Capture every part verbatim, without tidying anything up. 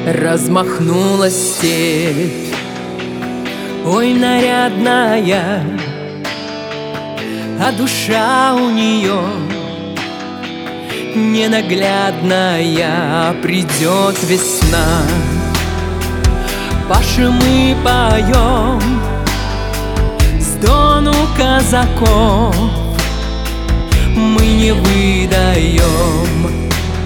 Размахнулась степь, ой, нарядная, а душа у нее ненаглядная. Придет весна, Паши мы поем стону казаков, мы не выдаем.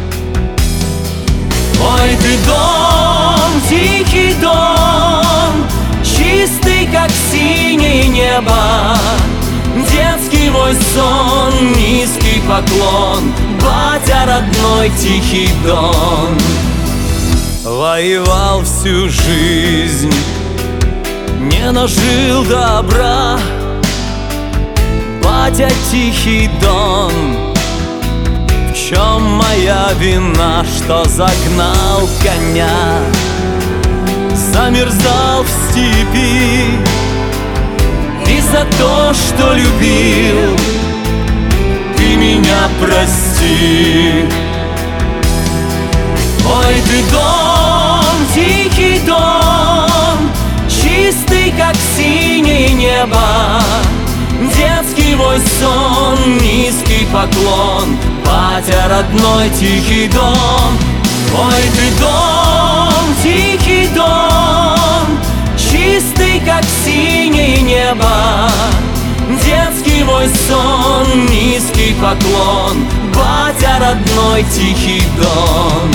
Ой, ты дом, тихий дом, чистый, как синее небо, детский мой сон, низкий поклон, батя родной, тихий дон. Воевал всю жизнь, не нажил добра, батя, тихий дон. В чем моя вина, что загнал коня, замерзал в степи, и за то, что любил, ты меня прости. Ой, ты дом, тихий дом, чистый, как синее небо, детский мой сон, низкий поклон, батя родной, тихий дом. Ой, ты дом, тихий дом, чистый, как синее небо, детский мой сон, низкий поклон, батя родной, тихий дом.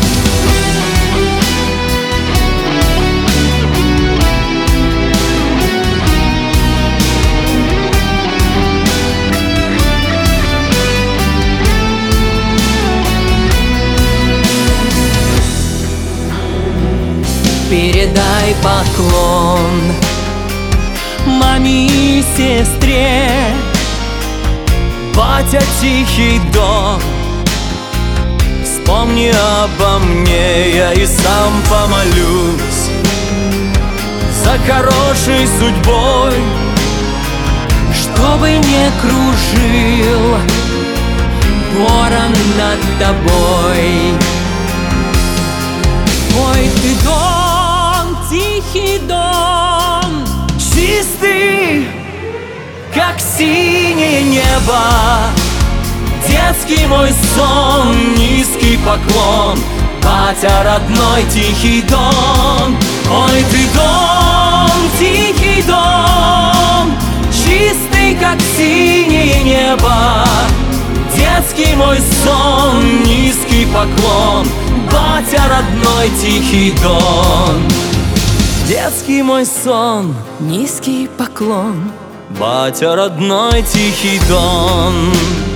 Передай поклон маме и сестре, батя, тихий дом. Вспомни обо мне, я и сам помолюсь за хорошей судьбой, чтобы не кружил ворон над тобой. Ой, ты дом, тихий дом, чистый, как синее небо, детский мой сон, низкий поклон, батя родной, тихий дом. Ой, ты дом, тихий дом, чистый, как синее небо, детский мой сон, низкий поклон, батя родной, тихий дон. Детский мой сон, низкий поклон, батя родной, тихий дон.